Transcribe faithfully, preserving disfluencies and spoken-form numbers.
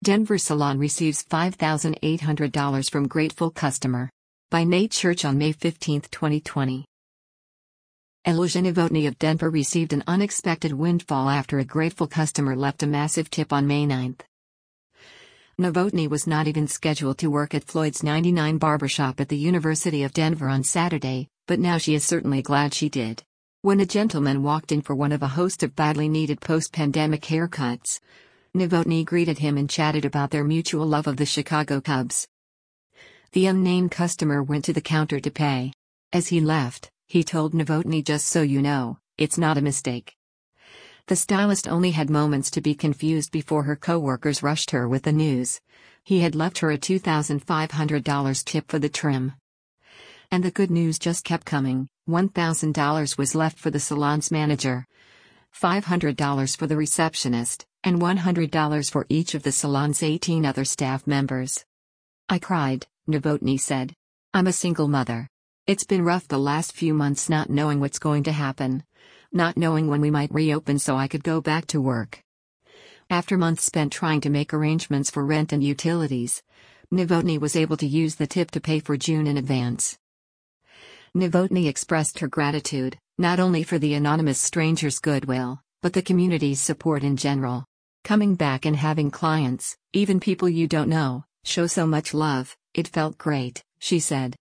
Denver salon receives five thousand eight hundred dollars from grateful customer. By Nate Church on May fifteenth, twenty twenty. Elijah Novotny of Denver received an unexpected windfall after a grateful customer left a massive tip on May ninth. Novotny was not even scheduled to work at Floyd's ninety-nine barbershop at the University of Denver on Saturday, but now she is certainly glad she did. When a gentleman walked in for one of a host of badly needed post-pandemic haircuts, Novotny greeted him and chatted about their mutual love of the Chicago Cubs. The unnamed customer went to the counter to pay. As he left, he told Novotny, "Just so you know, it's not a mistake." The stylist only had moments to be confused before her co-workers rushed her with the news. He had left her a two thousand five hundred dollars tip for the trim. And the good news just kept coming. one thousand dollars was left for the salon's manager, five hundred dollars for the receptionist, and one hundred dollars for each of the salon's eighteen other staff members. "I cried," Novotny said. "I'm a single mother. It's been rough the last few months not knowing what's going to happen. Not knowing when we might reopen so I could go back to work." After months spent trying to make arrangements for rent and utilities, Novotny was able to use the tip to pay for June in advance. Novotny expressed her gratitude, not only for the anonymous stranger's goodwill, but the community's support in general. "Coming back and having clients, even people you don't know, show so much love. It felt great," she said.